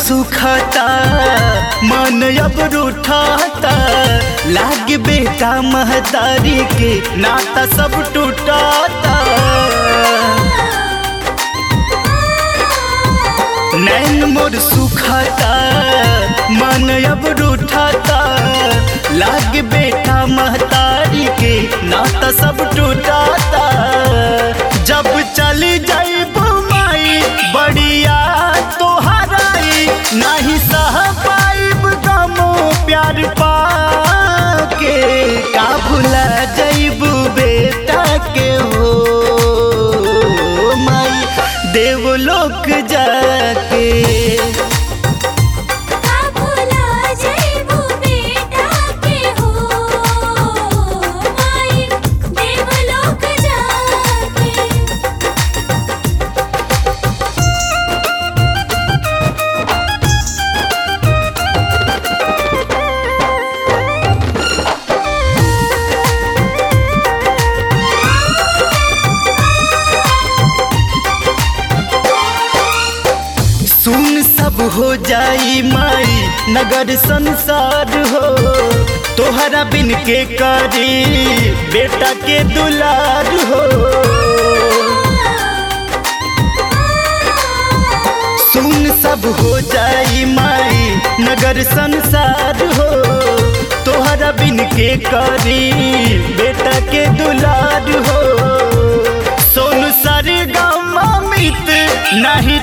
सुखता मन अब रूठाता, लाग बेटा महतारी के नाता सब टूटाता। नैन मोर सुखता मन अब रूठाता, लाग बेटा महतारी के नाता सब टूटाता। जब चली जाइब माई बढ़िया तोहराई, नहीं सह पाइब गमो प्यार पाके। का भुला जाइब बेटा के हो माई देवलोक जाके। सुन सब हो जाई माई नगर संसार हो, तोहरा बिन के करी बेटा के दुलार हो। सुन सब हो जाई माई नगर संसार हो, तोहरा बिन के करी बेटा के दुलार हो। सोनू सरगम अमित नहीं